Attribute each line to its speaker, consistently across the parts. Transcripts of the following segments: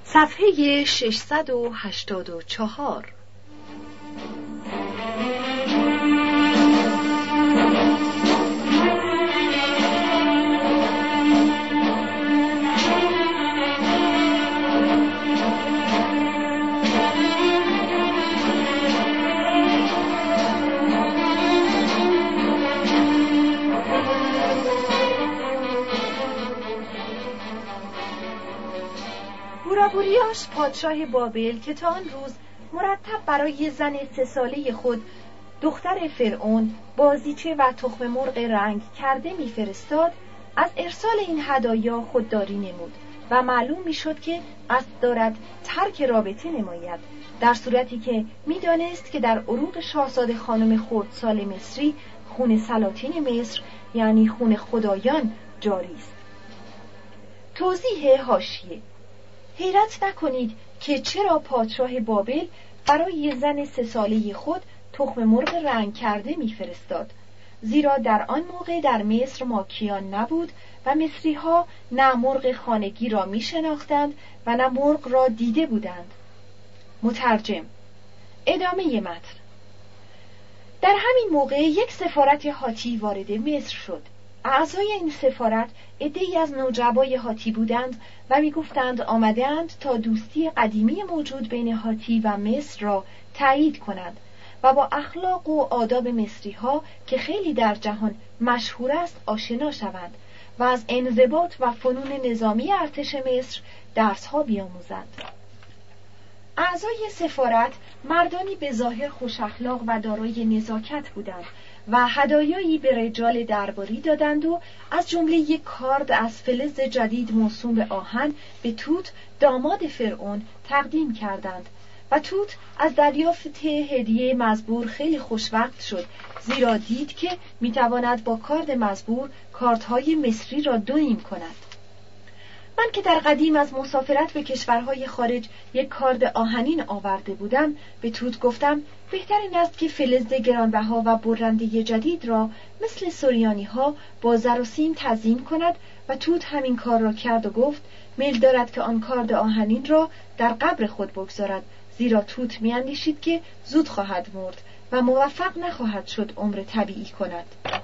Speaker 1: صفحه 684. بورابوریاش پادشاه بابل که تا آن روز مرتب برای زن 3 ساله خود دختر فرعون بازیچه و تخم مرغ رنگ کرده میفرستاد، از ارسال این هدایا خودداری نمود و معلوم میشد که قصد دارد ترک رابطه نماید، در صورتی که میدانست که در عروق شاهزاده خانم خردسال مصری خون سلاطین مصر یعنی خون خدایان جاری است. توضیح حاشیه: حیرت نکنید که چرا پادشاه بابل برای زن 3 ساله خود تخم مرغ رنگ کرده میفرستاد، زیرا در آن موقع در مصر ماکیان نبود و مصری‌ها نه مرغ خانگی را میشناختند و نه مرغ را دیده بودند. مترجم. ادامه متن. در همین موقع یک سفارت هاتی وارد مصر شد. اعضای این سفارت عده‌ای از نوجبای هاتی بودند و می‌گفتند آمده‌اند تا دوستی قدیمی موجود بین هاتی و مصر را تایید کنند و با اخلاق و آداب مصری‌ها که خیلی در جهان مشهور است آشنا شوند و از انضباط و فنون نظامی ارتش مصر درس‌ها بیاموزند. اعضای سفارت مردانی به ظاهر خوش اخلاق و دارای نزاکت بودند و هدایایی به رجال درباری دادند و از جمله یک کارد از فلز جدید موسوم به آهن به توت داماد فرعون تقدیم کردند و توت از دریافت هدیه مزبور خیلی خوشوقت شد، زیرا دید که میتواند با کارد مزبور کاردهای مصری را 2 نیم کند. من که در قدیم از مسافرت به کشورهای خارج یک کارد آهنین آورده بودم، به توت گفتم بهتر این است که فلز گرانبها و برنده جدید را مثل سوریانی ها با زر و سیم تزیین کند و توت همین کار را کرد و گفت میل دارد که آن کارد آهنین را در قبر خود بگذارد، زیرا توت میاندیشید که زود خواهد مرد و موفق نخواهد شد عمر طبیعی کند.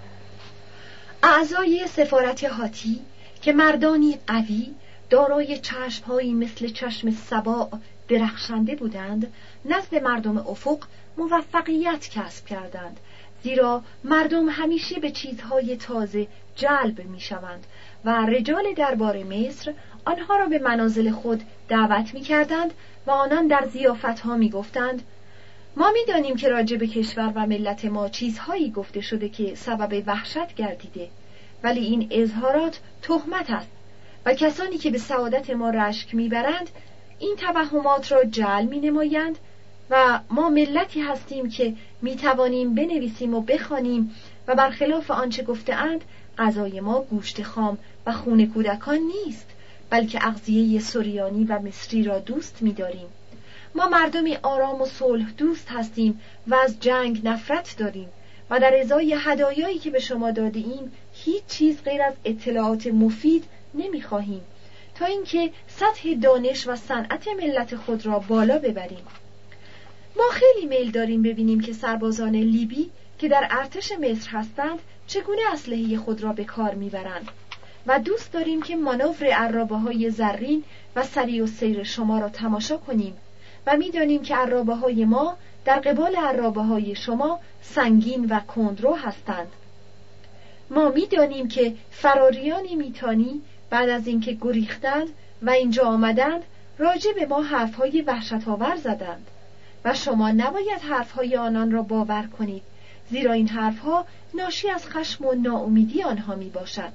Speaker 1: اعضای سفارت هاتی که مردانی قوی دارای چشم‌هایی مثل چشم سباع درخشنده بودند، نزد مردم افق موفقیت کسب کردند، زیرا مردم همیشه به چیزهای تازه جلب می‌شوند و رجال دربار مصر آنها را به منازل خود دعوت می‌کردند و آنان در ضیافت‌ها می‌گفتند ما می‌دانیم که راجع به کشور و ملت ما چیزهایی گفته شده که سبب وحشت گردیده، ولی این اظهارات تهمت است و کسانی که به سعادت ما رشک میبرند این توهمات را جعل مینمایند و ما ملتی هستیم که میتوانیم بنویسیم و بخوانیم و برخلاف آنچه گفته‌اند غذای ما گوشت خام و خون کودکان نیست، بلکه اغذیه سوریانی و مصری را دوست می‌داریم. ما مردمی آرام و صلح دوست هستیم و از جنگ نفرت داریم و در ازای هدایایی که به شما داده‌ایم هیچ چیز غیر از اطلاعات مفید نمی‌خواهیم تا اینکه سطح دانش و صنعت ملت خود را بالا ببریم. ما خیلی میل داریم ببینیم که سربازان لیبی که در ارتش مصر هستند چگونه اسلحه خود را به کار می‌برند و دوست داریم که مانور عرابه‌های زرین و سریع السیر شما را تماشا کنیم و می‌دانیم که عرابه‌های ما در قبال عرابه‌های شما سنگین و کندرو هستند. ما می‌دانیم که فراریان میتانی بعد از اینکه گریختند و اینجا آمدند راجع به ما حرف‌های وحشت‌آور زدند و شما نباید حرف‌های آنان را باور کنید، زیرا این حرف‌ها ناشی از خشم و ناامیدی آنها میباشد.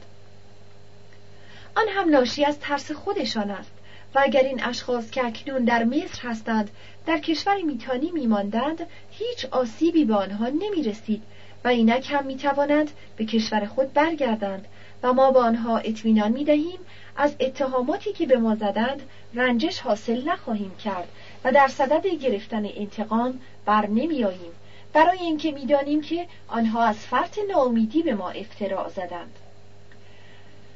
Speaker 1: آن هم ناشی از ترس خودشان است و اگر این اشخاص که اکنون در مصر هستند در کشور میتانی میماندند هیچ آسیبی به آنها نمیرسید و اینک هم میتوانند به کشور خود برگردند و ما به آنها اطمینان میدهیم از اتهاماتی که به ما زدند رنجش حاصل نخواهیم کرد و در صدد گرفتن انتقام بر نمیاییم، برای اینکه میدانیم که آنها از فرط ناامیدی به ما افتراء زدند.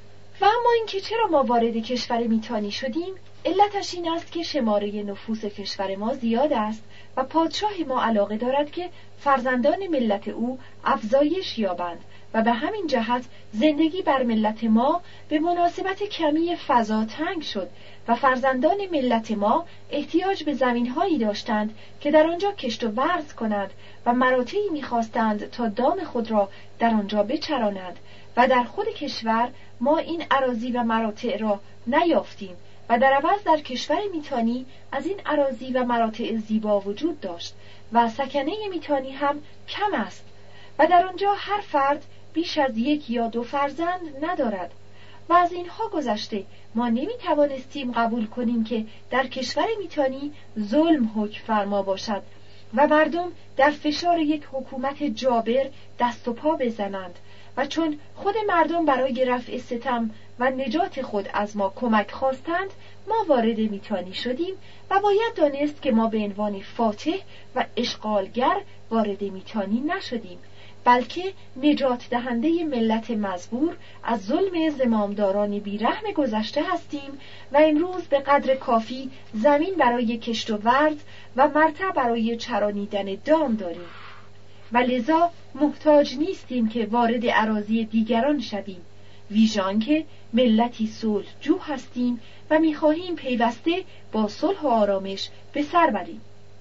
Speaker 1: و اما اینکه چرا ما وارد کشور میتانی شدیم، علتش این است که شماره نفوس کشور ما زیاد است و پادشاه ما علاقه دارد که فرزندان ملت او افزایش یابند و به همین جهت زندگی بر ملت ما به مناسبت کمی فضا تنگ شد و فرزندان ملت ما احتیاج به زمین‌هایی داشتند که در آنجا کشت و ورز کنند و مراتعی می‌خواستند تا دام خود را در آنجا بچرانند و در خود کشور ما این اراضی و مراتع را نیافتیم و در عوض در کشور میتانی از این اراضی و مراتع زیبا وجود داشت و سکنه میتانی هم کم است و در آنجا هر فرد بیش از 1 یا 2 فرزند ندارد و از اینها گذشته ما نمیتوانستیم قبول کنیم که در کشور میتانی ظلم حکم فرما باشد و مردم در فشار یک حکومت جابر دست و پا بزنند و چون خود مردم برای رفع ستم و نجات خود از ما کمک خواستند ما وارد میتانی شدیم و باید دانست که ما به عنوان فاتح و اشغالگر وارد میتانی نشدیم بلکه نجات دهنده ملت مزبور از ظلم زمامداران بیرحم گذشته هستیم و امروز به قدر کافی زمین برای کشت و ورز و مرتع برای چرانیدن دام داریم و لذا محتاج نیستیم که وارد اراضی دیگران شویم ویژان که ملتی صلح‌جو هستیم و می‌خواهیم پیوسته با صلح و آرامش به سر بریم.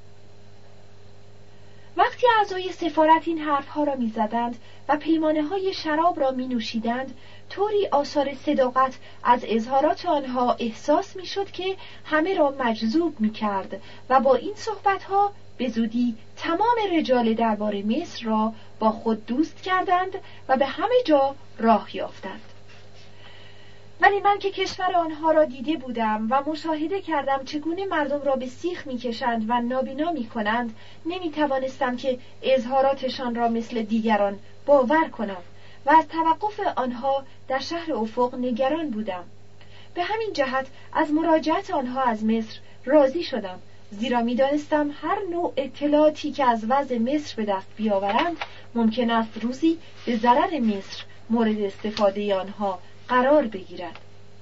Speaker 1: وقتی اعضای سفارت این حرفها را می‌زدند و پیمانه‌های شراب را می‌نوشیدند طوری آثار صداقت از اظهارات آنها احساس می‌شد که همه را مجذوب می‌کرد و با این صحبت‌ها به زودی تمام رجال دربار مصر را با خود دوست کردند و به همه جا راه یافتند. ولی من که کشور آنها را دیده بودم و مشاهده کردم چگونه مردم را به سیخ می‌کشند و نابینا می‌کنند نمی‌توانستم که اظهاراتشان را مثل دیگران باور کنم و از توقف آنها در شهر افق نگران بودم. به همین جهت از مراجعت آنها از مصر راضی شدم زیرا می‌دانستم هر نوع اطلاعاتی که از وضع مصر به دست بیاورند ممکن است روزی به ضرر مصر مورد استفاده آنها قرار بگیرد.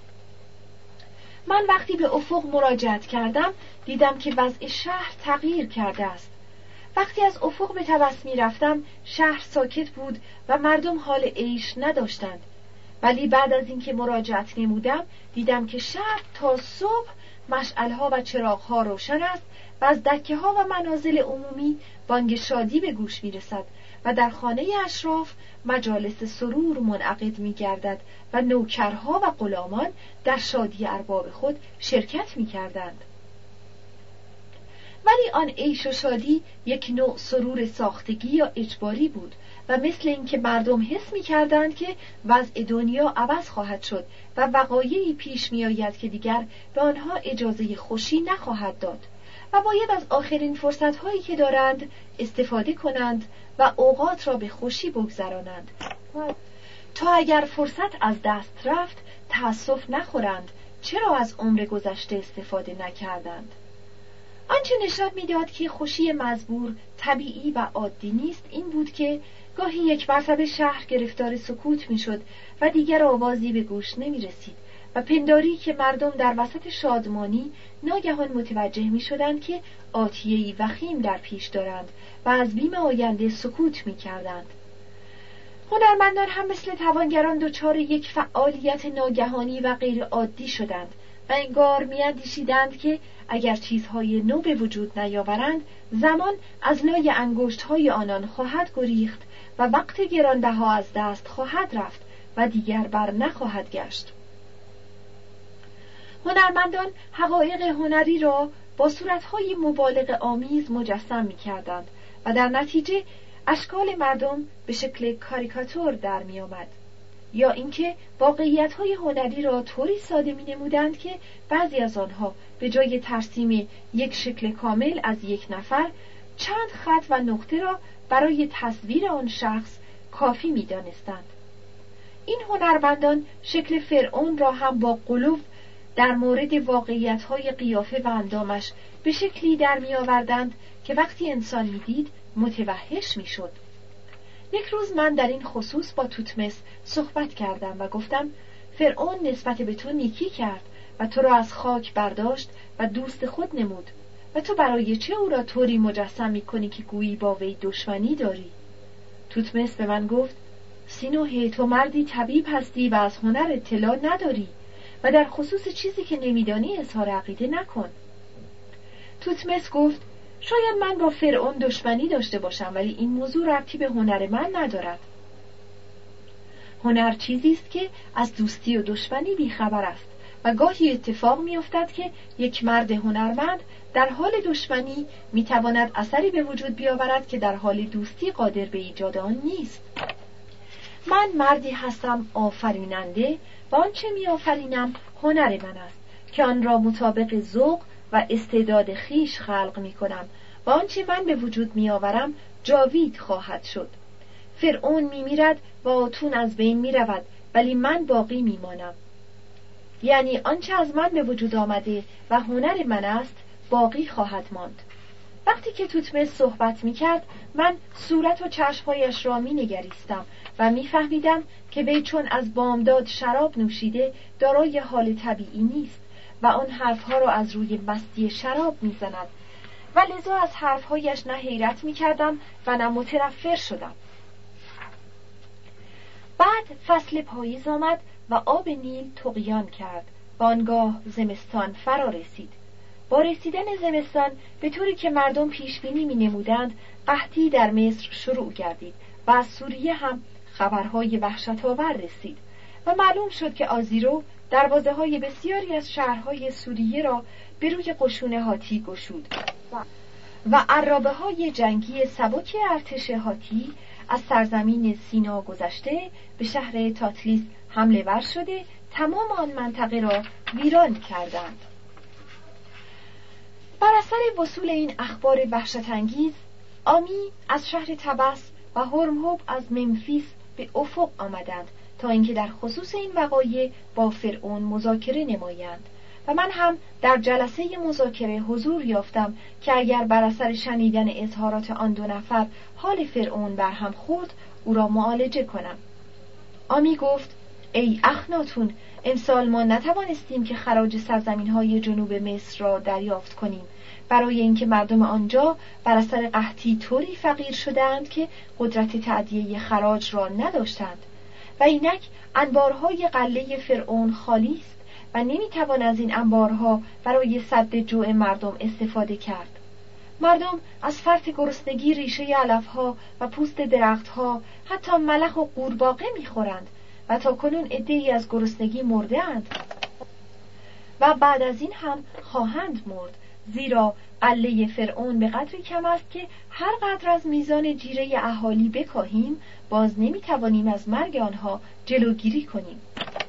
Speaker 1: من وقتی به افق مراجعت کردم دیدم که وضع شهر تغییر کرده است. وقتی از افق به طبس می رفتم شهر ساکت بود و مردم حال عیش نداشتند ولی بعد از اینکه مراجعت نمودم دیدم که شهر تا صبح مشعل‌ها و چراغ‌ها روشن است و از دکه‌ها و منازل عمومی بانگ شادی به گوش می‌رسد و در خانه اشراف مجالس سرور منعقد می‌گردد و نوکرها و غلامان در شادی ارباب خود شرکت می‌کردند. ولی آن عیش و شادی یک نوع سرور ساختگی یا اجباری بود و مثل اینکه مردم حس می‌کردند که وضع دنیا عوض خواهد شد و وقایعی پیش می‌آید که دیگر به آنها اجازه خوشی نخواهد داد و باید از آخرین فرصت‌هایی که دارند استفاده کنند و اوقات را به خوشی بگذرانند تا اگر فرصت از دست رفت تأسف نخورند چرا از عمر گذشته استفاده نکردند. آنچه نشان می‌داد که خوشی مزبور طبیعی و عادی نیست این بود که گاهی یک مرتبه شهر گرفتار سکوت می‌شد و دیگر آوازی به گوش نمی‌رسید و پنداری که مردم در وسط شادمانی ناگهان متوجه می‌شدند که آتیه‌ای وخیم در پیش دارند و از بیم آینده سکوت می‌کردند. هنرمندان هم مثل توانگران دچار یک فعالیت ناگهانی و غیر عادی شدند و انگار می‌اندیشیدند که اگر چیزهای نو به وجود نیاورند زمان از لای انگشت‌های آنان خواهد گریخت و وقت گرانبها از دست خواهد رفت و دیگر بر نخواهد گشت. هنرمندان حقایق هنری را با صورت‌های مبالغه آمیز مجسم می‌کردند و در نتیجه اشکال مردم به شکل کاریکاتور در می‌آمد یا اینکه واقعیت‌های هنری را طوری ساده می‌نمودند که بعضی از آنها به جای ترسیم یک شکل کامل از یک نفر چند خط و نقطه را برای تصویر آن شخص کافی می‌دانستند. این هنرمندان شکل فرعون را هم با غلو در مورد واقعیت‌های قیافه و اندامش به شکلی در می‌آوردند که وقتی انسان می‌دید متوحش می‌شد. یک روز من در این خصوص با توتمس صحبت کردم و گفتم فرعون نسبت به تو نیکی کرد و تو را از خاک برداشت و دوست خود نمود و تو برای چه او را طوری مجسم می‌کنی که گویی با وی دشمنی داری؟ توتمس به من گفت: سینوهه، تو مردی طبیب هستی و از هنر اطلاع نداری و در خصوص چیزی که نمیدانی اظهار عقیده نکن. توتمس گفت: شاید من با فرعون دشمنی داشته باشم، ولی این موضوع ربطی به هنر من ندارد. هنر چیزی است که از دوستی و دشمنی بیخبر است و گاهی اتفاق می‌افتد که یک مرد هنرمند در حال دشمنی می‌تواند اثری به وجود بیاورد که در حال دوستی قادر به ایجاد آن نیست. من مردی هستم آفریننده و آنچه می‌آفرینم هنر من است که آن را مطابق ذوق و استعداد خیش خلق می‌کنم و آنچه من به وجود می‌آورم جاوید خواهد شد. فرعون می‌میرد و آتون از بین می‌رود، ولی من باقی می‌مانم. یعنی آنچه از من به وجود آمده و هنر من است باقی خواهد ماند. وقتی که توتمس صحبت می‌کرد من صورت و چشم‌هایش را می‌نگریستم و می‌فهمیدم که وی چون از بامداد شراب نوشیده دارای حال طبیعی نیست و آن حرفها را از روی مستی شراب می‌زند و لذا از حرف‌هایش نه حیرت می‌کردم و نه متنفر شدم. بعد فصل پاییز آمد و آب نیل طغیان کرد و آنگاه زمستان فرا رسید. با رسیدن زمستان به طوری که مردم پیشبینی می‌نمودند قحطی در مصر شروع گردید و از سوریه هم خبرهای وحشت‌آور رسید و معلوم شد که آزیرو دروازه‌های بسیاری از شهرهای سوریه را به روی قشون هاتی گشود و عرابه‌های جنگی سبک ارتش هاتی از سرزمین سینا گذشته به شهر تاتلیس حمله ور شده تمام آن منطقه را ویران کردند. بر اثر وصول این اخبار وحشت‌انگیز، آمی از شهر تبس و هرمهوب از ممفیس به افق آمدند تا اینکه در خصوص این وقایع با فرعون مذاکره نمایند و من هم در جلسه مذاکره حضور یافتم که اگر بر اثر شنیدن اظهارات آن دو نفر حال فرعون برهم خورد او را معالجه کنم. آمی گفت: ای اخناتون، امسال ما نتوانستیم که خراج سرزمین‌های جنوب مصر را دریافت کنیم، برای اینکه مردم آنجا بر اثر قحطی طوری فقیر شدند که قدرت تأدیه خراج را نداشتند و اینک انبارهای قلعه فرعون خالی است و نمیتوان از این انبارها برای سد جوع مردم استفاده کرد. مردم از فرط گرسنگی ریشه علفها و پوست درختها، حتی ملخ و قورباغه میخورند و تا کنون عده‌ای از گرسنگی مرده اند و بعد از این هم خواهند مرد، زیرا قلعه فرعون به قدری کم است که هر قدر از میزان جیره اهالی بکاهیم باز نمیتوانیم از مرگ آنها جلوگیری کنیم.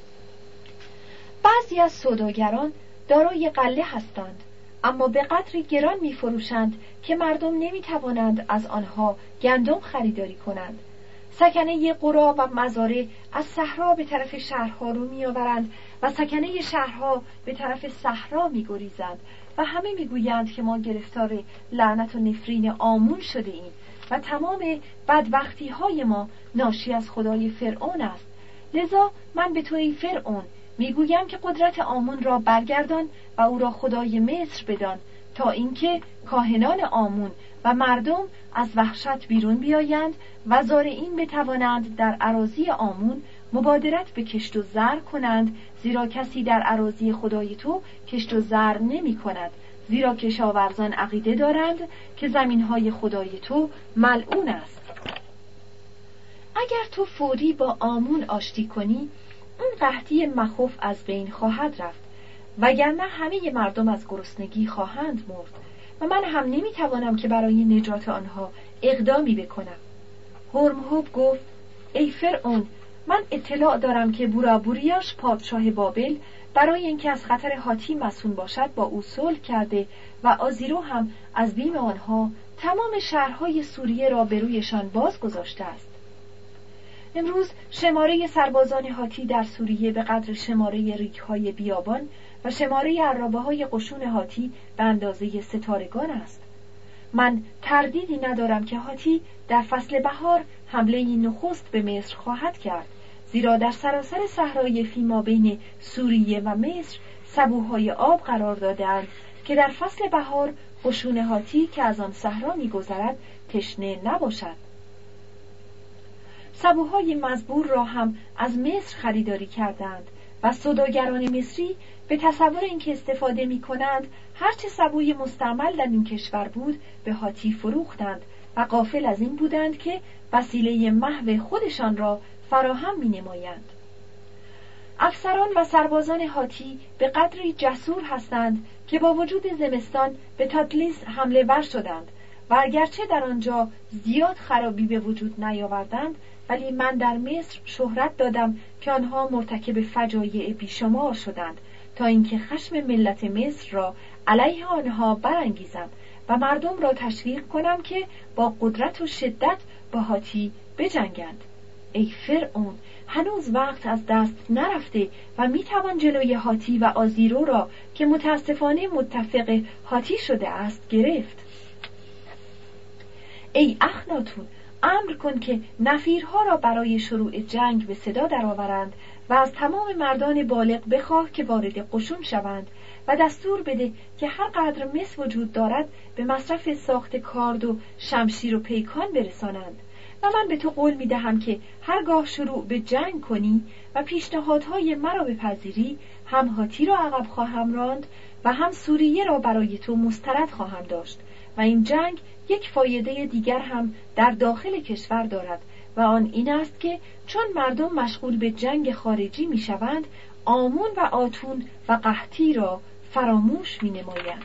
Speaker 1: بعضی از سوداگران دارای قلعه هستند، اما به قدری گران می‌فروشند که مردم نمی‌توانند از آنها گندم خریداری کنند. سکنه قرا و مزارع از صحرا به طرف شهرها رو می‌آورند و سکنه شهرها به طرف صحرا می‌گریزند و همه می‌گویند که ما گرفتار لعنت و نفرین آمون شده ایم و تمام بدبختی‌های ما ناشی از خدای فرعون است. لذا من به توی فرعون میگویم که قدرت آمون را برگردان و او را خدای مصر بدان تا اینکه کاهنان آمون و مردم از وحشت بیرون بیایند و زارعین بتوانند در اراضی آمون مبادرت به کشت و زرع کنند، زیرا کسی در اراضی خدای تو کشت و زرع نمی کند، زیرا کشاورزان عقیده دارند که زمینهای خدای تو ملعون است. اگر تو فوری با آمون آشتی کنی، اون قحطی مخوف از بین خواهد رفت، وگرنه همه مردم از گرسنگی خواهند مرد و من هم نمیتوانم که برای نجات آنها اقدامی بکنم. هرمهوب گفت: ای فرعون، من اطلاع دارم که بورابوریاش پادشاه بابل برای اینکه از خطر هاتی مصون باشد با او صلح کرده و آزیرو هم از بیم آنها تمام شهرهای سوریه را به رویشان باز گذاشته است. امروز شماره سربازان هاتی در سوریه به قدر شماره ریگ‌های بیابان و شماره عرابه‌های قشون هاتی به اندازه ستارگان است. من تردیدی ندارم که هاتی در فصل بهار حمله نخست به مصر خواهد کرد، زیرا در سراسر صحرای فیما بین سوریه و مصر سبوهای آب قرار داده‌اند که در فصل بهار قشون هاتی که از آن صحرا می‌گذرد تشنه نباشد. سبوهای مزبور را هم از مصر خریداری کردند و سوداگران مصری به تصور اینکه استفاده می‌کنند هرچه سبوی مستعمل در این کشور بود به هاتی فروختند و غافل از این بودند که وسیله محو خودشان را فراهم می‌نمایند. افسران و سربازان هاتی به قدری جسور هستند که با وجود زمستان به تاتلیس حمله ور شدند و اگرچه در آنجا زیاد خرابی به وجود نیاوردند، ولی من در مصر شهرت دادم که آنها مرتکب فجایع بیشمار شدند تا اینکه خشم ملت مصر را علیه آنها برانگیزم و مردم را تشویق کنم که با قدرت و شدت با هاتی بجنگند. ای فرعون، هنوز وقت از دست نرفته و میتوان جلوی هاتی و آزیرو را که متاسفانه متفق هاتی شده است گرفت. ای اخناتون، امر کن که نفیرها را برای شروع جنگ به صدا درآورند و از تمام مردان بالغ بخواه که وارد قشون شوند و دستور بده که هر قدر مس وجود دارد به مصرف ساخت کارد و شمشیر و پیکان برسانند و من به تو قول میدهم که هرگاه شروع به جنگ کنی و پیشنهادهای مرا بپذیری، هم هاتی را عقب خواهم راند و هم سوریه را برای تو مسترد خواهم داشت و این جنگ یک فایده دیگر هم در داخل کشور دارد و آن این است که چون مردم مشغول به جنگ خارجی میشوند، آمون و آتون و قحطی را فراموش مینمایند.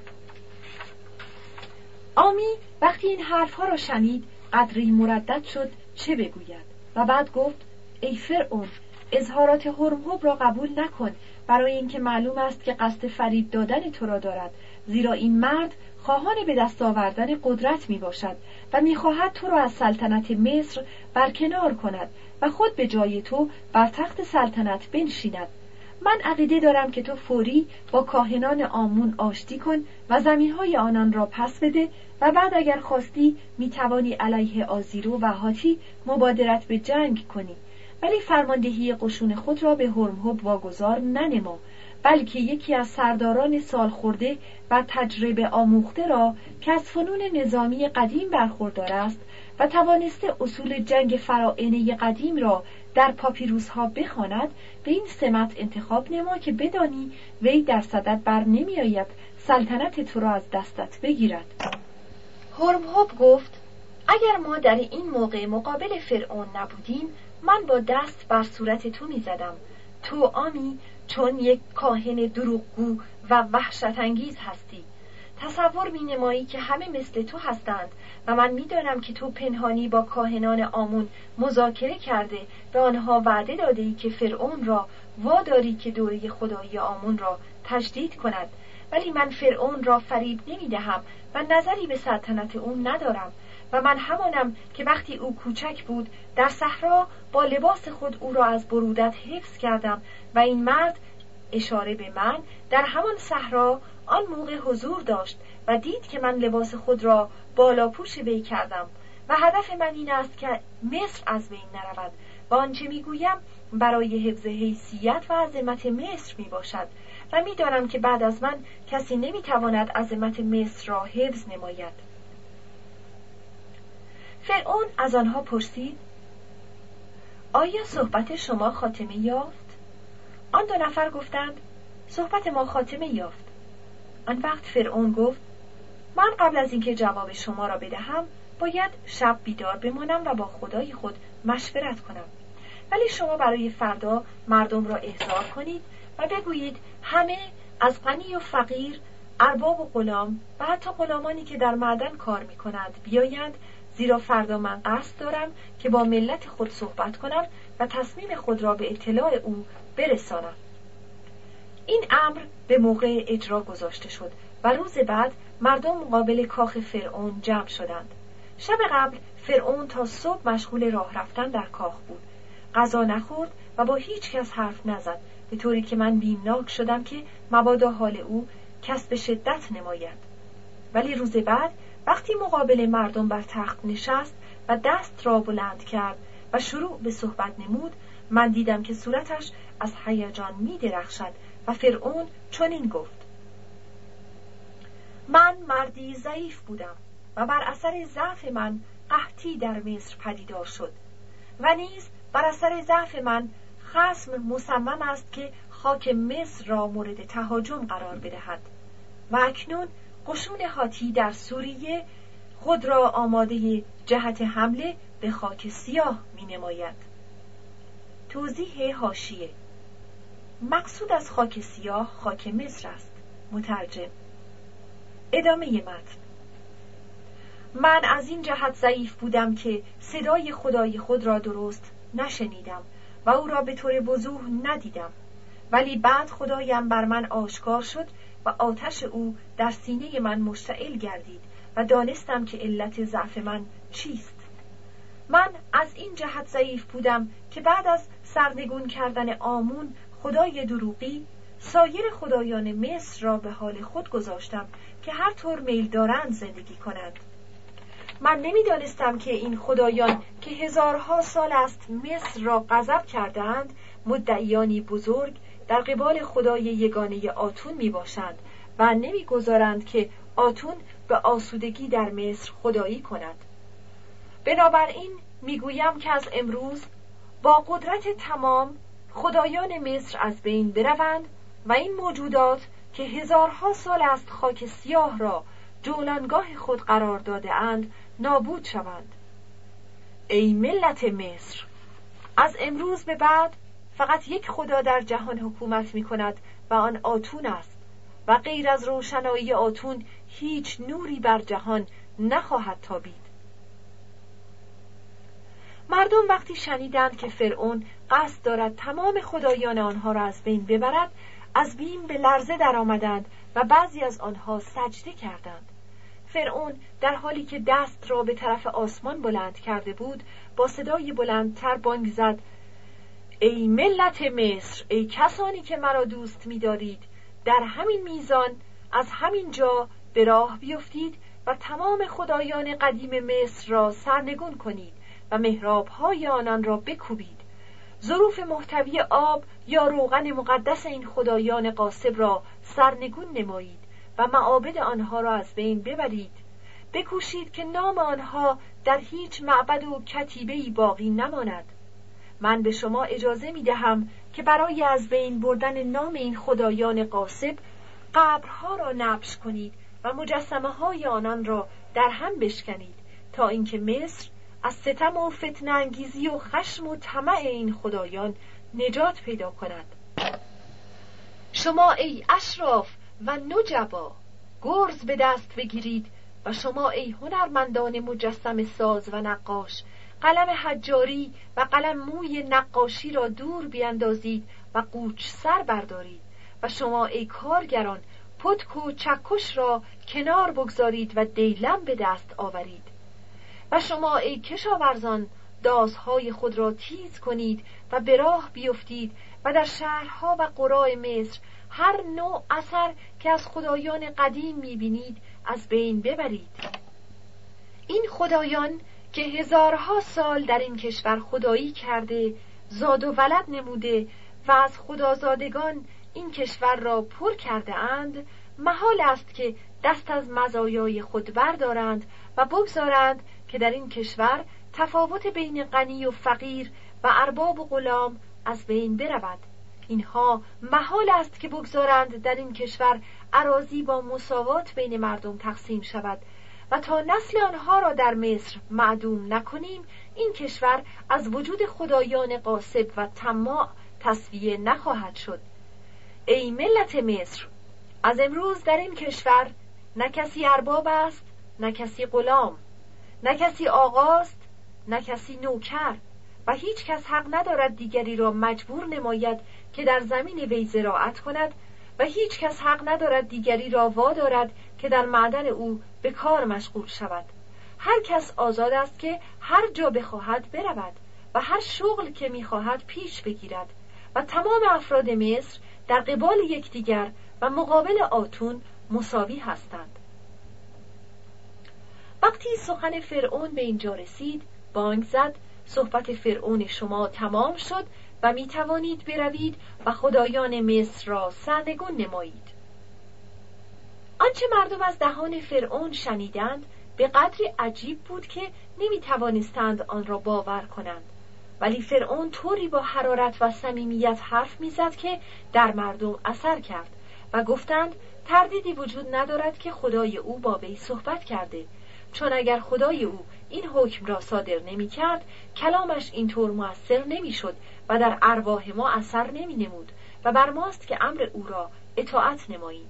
Speaker 1: آمی وقتی این حرفها را شنید قدری مردد شد چه بگوید و بعد گفت: ای فرعون، اظهارات هرمهب را قبول نکن، برای اینکه معلوم است که قصد فریب دادن تو را دارد، زیرا این مرد خواهان به دست آوردن قدرت می باشد و می خواهد تو را از سلطنت مصر برکنار کند و خود به جای تو بر تخت سلطنت بنشیند. من عقیده دارم که تو فوری با کاهنان آمون آشتی کن و زمینهای آنان را پس بده و بعد اگر خواستی می توانی علیه آزیرو و هاتی مبادرت به جنگ کنی، ولی فرماندهی قشون خود را به هرمهب واگذار ننما، بلکه یکی از سرداران سالخورده و تجربه آموخته را که از فنون نظامی قدیم برخوردار است و توانسته اصول جنگ فراعنه قدیم را در پاپیروس ها بخواند، به این سمت انتخاب نما که بدانی وی در صدد بر نمی آید سلطنت تو را از دستت بگیرد. هرمهب گفت: اگر ما در این موقع مقابل فرعون نبودیم، من با دست بر صورت تو می زدم. تو آمی چون یک کاهن دروغگو و وحشت انگیز هستی. تصور می نمایی که همه مثل تو هستند و من می دانم که تو پنهانی با کاهنان آمون مذاکره کرده به آنها وعده داده ای که فرعون را واداری که دوره خدایی آمون را تجدید کند، ولی من فرعون را فریب نمی دهم و نظری به سلطنت او ندارم و من همانم که وقتی او کوچک بود در صحرا با لباس خود او را از برودت حفظ کردم و این مرد، اشاره به من، در همان صحرا آن موقع حضور داشت و دید که من لباس خود را بالا پوش وی کردم و هدف من این است که مصر از بین نرود و آنچه میگویم برای حفظ حیثیت و عظمت مصر می باشد و میدانم که بعد از من کسی نمیتواند عظمت مصر را حفظ نماید. فرعون از آنها پرسید: آیا صحبت شما خاتمه یافت؟ آن دو نفر گفتند: صحبت ما خاتمه یافت. آن وقت فرعون گفت: من قبل از اینکه جواب شما را بدهم باید شب بیدار بمانم و با خدای خود مشورت کنم، ولی شما برای فردا مردم را احضار کنید و بگویید همه از غنی و فقیر، ارباب و غلام و حتی غلامانی که در معدن کار می کنند بیایند، زیرا فردا من قصد دارم که با ملت خود صحبت کنم و تصمیم خود را به اطلاع او برسانم. این امر به موقع اجرا گذاشته شد و روز بعد مردم مقابل کاخ فرعون جمع شدند. شب قبل فرعون تا صبح مشغول راه رفتن در کاخ بود. غذا نخورد و با هیچ کس حرف نزد، به طوری که من بیمناک شدم که مبادا حال او کسب شدت نماید. ولی روز بعد وقتی مقابل مردم بر تخت نشست و دست را بلند کرد و شروع به صحبت نمود، من دیدم که صورتش از هیجان می درخشد و فرعون چنین گفت: من مردی ضعیف بودم و بر اثر ضعف من قحطی در مصر پدیدار شد و نیز بر اثر ضعف من خصم مصمم است که خاک مصر را مورد تهاجم قرار بدهد و اکنون قشون هاتی در سوریه خود را آماده جهت حمله به خاک سیاه می نماید. توضیح حاشیه: مقصود از خاک سیاه خاک مصر است. مترجم. ادامه متن: من از این جهت ضعیف بودم که صدای خدای خود را درست نشنیدم و او را به طور وضوح ندیدم، ولی بعد خدایم بر من آشکار شد و آتش او در سینه من مشتعل گردید و دانستم که علت ضعف من چیست. من از این جهت ضعیف بودم که بعد از سرنگون کردن آمون خدای دروغی سایر خدایان مصر را به حال خود گذاشتم که هر طور میل دارند زندگی کنند. من نمی‌دانستم که این خدایان که هزارها سال است مصر را غضب کردند مدعیانی بزرگ در قبال خدای یگانه آتون میباشند و نمیگذارند که آتون به آسودگی در مصر خدایی کند. بنابراین میگویم که از امروز با قدرت تمام خدایان مصر از بین بروند و این موجودات که هزارها سال است خاک سیاه را جولانگاه خود قرار داده اند نابود شوند. ای ملت مصر، از امروز به بعد فقط یک خدا در جهان حکومت می کند و آن آتون است و غیر از روشنایی آتون هیچ نوری بر جهان نخواهد تابید. مردم وقتی شنیدند که فرعون قصد دارد تمام خدایان آنها را از بین ببرد، از بیم به لرزه در آمدند و بعضی از آنها سجده کردند. فرعون در حالی که دست را به طرف آسمان بلند کرده بود با صدای بلندتر بانگ زد: ای ملت مصر، ای کسانی که مرا دوست می‌دارید، در همین میزان از همین جا به راه بیفتید و تمام خدایان قدیم مصر را سرنگون کنید و محراب‌های آنان را بکوبید. ظروف محتوی آب یا روغن مقدس این خدایان غاصب را سرنگون نمایید و معابد آنها را از بین ببرید. بکوشید که نام آنها در هیچ معبد و کتیبه‌ای باقی نماند. من به شما اجازه می دهم که برای از بین بردن نام این خدایان غاصب قبرها را نبش کنید و مجسمه های آنان را در هم بشکنید تا اینکه مصر از ستم و فتنه انگیزی و خشم و طمع این خدایان نجات پیدا کند. شما ای اشراف و نجبا گرز به دست بگیرید و شما ای هنرمندان مجسمه ساز و نقاش قلم حجاری و قلم موی نقاشی را دور بیندازید و قوچ سر بردارید و شما ای کارگران پتک و چکش را کنار بگذارید و دیلم به دست آورید و شما ای کشاورزان دازهای خود را تیز کنید و به راه بیفتید و در شهرها و قرای مصر هر نوع اثر که از خدایان قدیم می‌بینید از بین ببرید. این خدایان که هزارها سال در این کشور خدایی کرده، زاد و ولد نموده و از خدازادگان این کشور را پر کرده اند، محال است که دست از مزایای خود بردارند و بگذارند که در این کشور تفاوت بین غنی و فقیر و ارباب و غلام از بین برود. اینها محال است که بگذارند در این کشور اراضی با مساوات بین مردم تقسیم شود و تا نسل آنها را در مصر معدوم نکنیم این کشور از وجود خدایان غاصب و طماع تصفیه نخواهد شد. ای ملت مصر، از امروز در این کشور نه کسی ارباب است، نه کسی غلام، نه کسی آقاست، نه کسی نوکر و هیچ کس حق ندارد دیگری را مجبور نماید که در زمین وی زراعت کند و هیچ کس حق ندارد دیگری را وادارد که در معدن او به کار مشغول شود. هر کس آزاد است که هر جا بخواهد برود و هر شغل که می‌خواهد پیش بگیرد و تمام افراد مصر در قبال یکدیگر و مقابل آتون مساوی هستند. وقتی سخن فرعون به اینجا رسید، بانگ زد: صحبت فرعون شما تمام شد و می توانید بروید و خدایان مصر را سرنگون نمایید. آنچه مردم از دهان فرعون شنیدند به قدری عجیب بود که نمی توانستند آن را باور کنند، ولی فرعون طوری با حرارت و صمیمیت حرف می‌زد که در مردم اثر کرد و گفتند تردیدی وجود ندارد که خدای او با وی صحبت کرده، چون اگر خدای او این حکم را صادر نمی‌کرد کلامش اینطور مؤثر نمی‌شد و در ارواح ما اثر نمی‌نمود و بر ماست که امر او را اطاعت نماییم.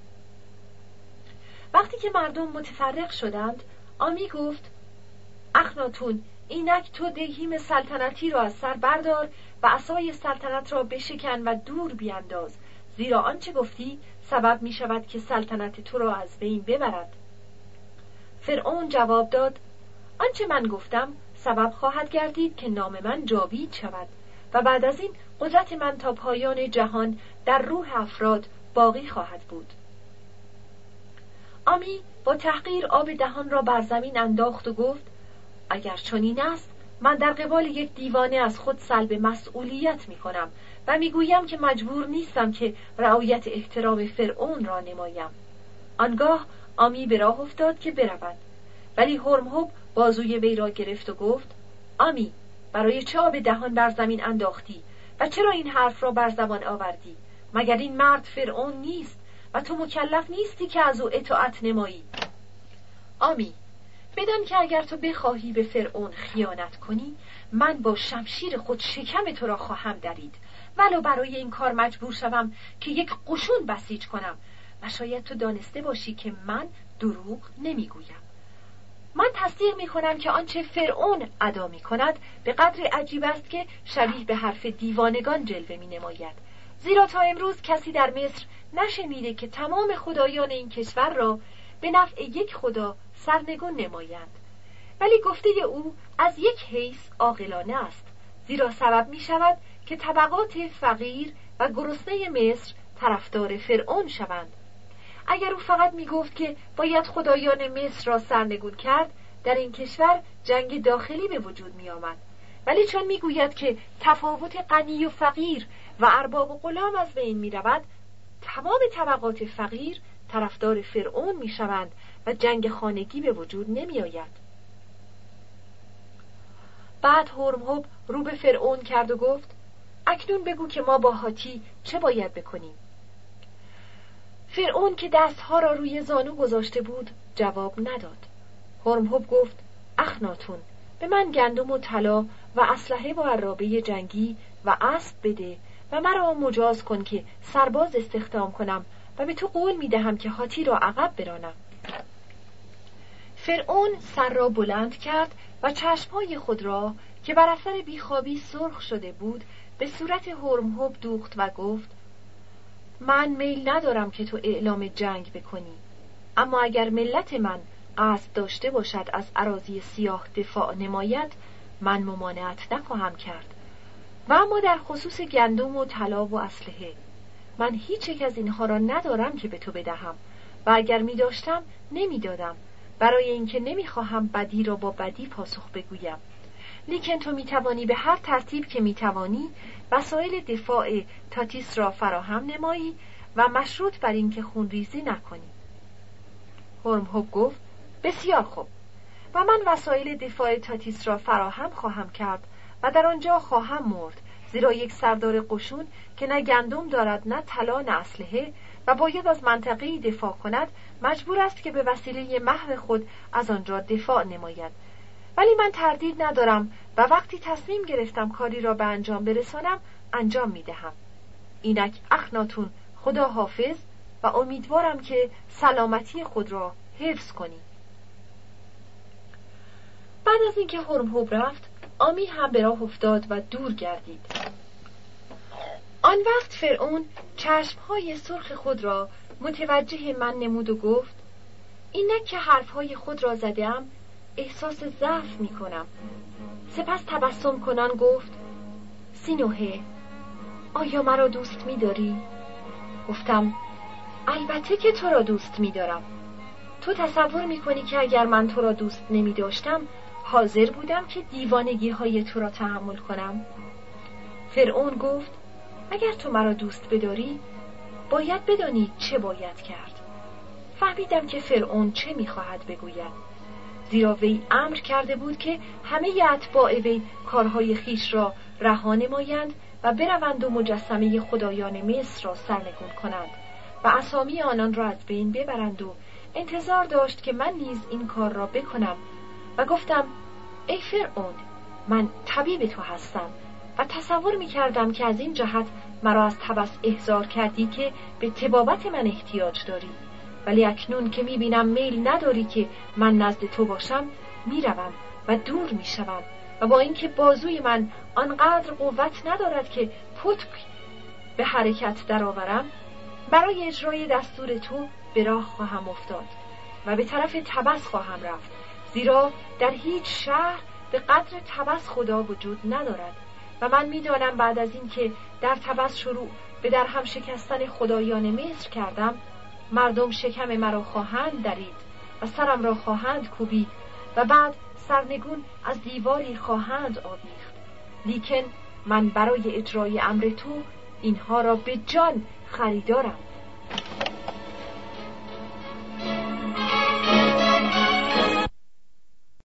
Speaker 1: وقتی که مردم متفرق شدند، آمی گفت: اخناتون، اینک تو دیهیم سلطنتی را از سر بردار و عصای سلطنت را بشکن و دور بیانداز، زیرا آنچه گفتی سبب می شود که سلطنت تو را از بین ببرد. فرعون جواب داد: آنچه من گفتم سبب خواهد گردید که نام من جاوید شود و بعد از این قدرت من تا پایان جهان در روح افراد باقی خواهد بود. آمی با تحقیر آب دهان را بر زمین انداخت و گفت: اگر چنین است من در قبال یک دیوانه از خود سلب مسئولیت می کنم و می گویم که مجبور نیستم که رعایت احترام فرعون را نمایم. آنگاه آمی به راه افتاد که برود، ولی هرمهب بازوی وی را گرفت و گفت: آمی، برای چه آب دهان بر زمین انداختی و چرا این حرف را بر زبان آوردی؟ مگر این مرد فرعون نیست و تو مکلف نیستی که از او اطاعت نمایی؟ آمی، بدان که اگر تو بخواهی به فرعون خیانت کنی، من با شمشیر خود شکم تو را خواهم درید، ولو برای این کار مجبور شوم که یک قشون بسیج کنم. و شاید تو دانسته باشی که من دروغ نمیگویم. من تصدیق میکنم که آنچه فرعون ادا میکند به قدر عجیب است که شبیه به حرف دیوانگان جلوه مینماید، زیرا تا امروز کسی در مصر نشنیده که تمام خدایان این کشور را به نفع یک خدا سرنگون نمایند. ولی گفته او از یک حیث عاقلانه است، زیرا سبب می شود که طبقات فقیر و گرسنه مصر طرفدار فرعون شوند. اگر او فقط می گفت که باید خدایان مصر را سرنگون کرد، در این کشور جنگ داخلی به وجود می آمد. ولی چون می گوید که تفاوت غنی و فقیر و ارباب و غلام از بین می رود، تمام طبقات فقیر طرفدار فرعون می شوند و جنگ خانگی به وجود نمی آید. بعد هرمهب رو به فرعون کرد و گفت: اکنون بگو که ما با هاتی چه باید بکنیم؟ فرعون که دستها را روی زانو گذاشته بود جواب نداد. هرمهب گفت: اخناتون، به من گندم و طلا و اسلحه و عرابه جنگی و اسب بده و مرا مجاز کن که سرباز استخدام کنم و به تو قول می دهم که هاتی را عقب برانم. فرعون سر را بلند کرد و چشمهای خود را که بر اثر بیخوابی سرخ شده بود به صورت هرمهب دوخت و گفت: من میل ندارم که تو اعلام جنگ بکنی، اما اگر ملت من قصد داشته باشد از اراضی سیاه دفاع نماید، من ممانعت نخواهم کرد. و اما در خصوص گندم و طلا و اسلحه، من هیچ یک از اینها را ندارم که به تو بدهم و اگر می داشتم نمی دادم، برای اینکه نمی خواهم بدی را با بدی پاسخ بگویم. لیکن تو می توانی به هر ترتیب که می توانی وسایل دفاع تاتیس را فراهم نمایی و مشروط بر اینکه خونریزی نکنی. هرمهب گفت: بسیار خوب، و من وسایل دفاع تاتیس را فراهم خواهم کرد و در آنجا خواهم مرد، زیرا یک سردار قشون که نه گندم دارد نه طلا نه اسلحه و باید از منطقه‌ای دفاع کند، مجبور است که به وسیله محو خود از آنجا دفاع نماید. ولی من تردید ندارم و وقتی تصمیم گرفتم کاری را به انجام برسانم انجام می‌دهم. اینک اخناتون، خدا حافظ و امیدوارم که سلامتی خود را حفظ کنی. بعد از اینکه هرمهب رفت، آمی هم به راه افتاد و دور گردید. آن وقت فرعون چشمهای سرخ خود را متوجه من نمود و گفت: اینک که حرفهای خود را زدم احساس ضعف می کنم. سپس تبسم کنان گفت: سینوهه، آیا مرا دوست می داری؟ گفتم: البته که تو را دوست می دارم. تو تصور می کنی که اگر من تو را دوست نمی داشتم حاضر بودم که دیوانگی های تو را تحمل کنم؟ فرعون گفت اگر تو مرا دوست بداری باید بدانی چه باید کرد. فهمیدم که فرعون چه می‌خواهد بگوید، زیرا وی امر کرده بود که همه اتباع وی کارهای خیش را رها نمایند و بروند و مجسمه خدایان مصر را سرنگون کنند و اسامی آنان را از بین ببرند و انتظار داشت که من نیز این کار را بکنم و گفتم ای فرعون، من طبیب تو هستم و تصور می‌کردم که از این جهت مرا از تبس احضار کردی که به طبابت من احتیاج داری، ولی اکنون که می‌بینم میل نداری که من نزد تو باشم میروم و دور میشوم و با اینکه بازوی من آنقدر قوت ندارد که پتک به حرکت درآورم، برای اجرای دستور تو به راه خواهم افتاد و به طرف تبس خواهم رفت، زیرا در هیچ شهر به قدر تبس خدا وجود ندارد و من میدانم بعد از این که در تبس شروع به در هم شکستن خدایان مصر کردم، مردم شکم مرا خواهند درید و سرم را خواهند کوبید و بعد سرنگون از دیواری خواهند آویخت. لیکن من برای اجرای امر تو اینها را به جان خریدارم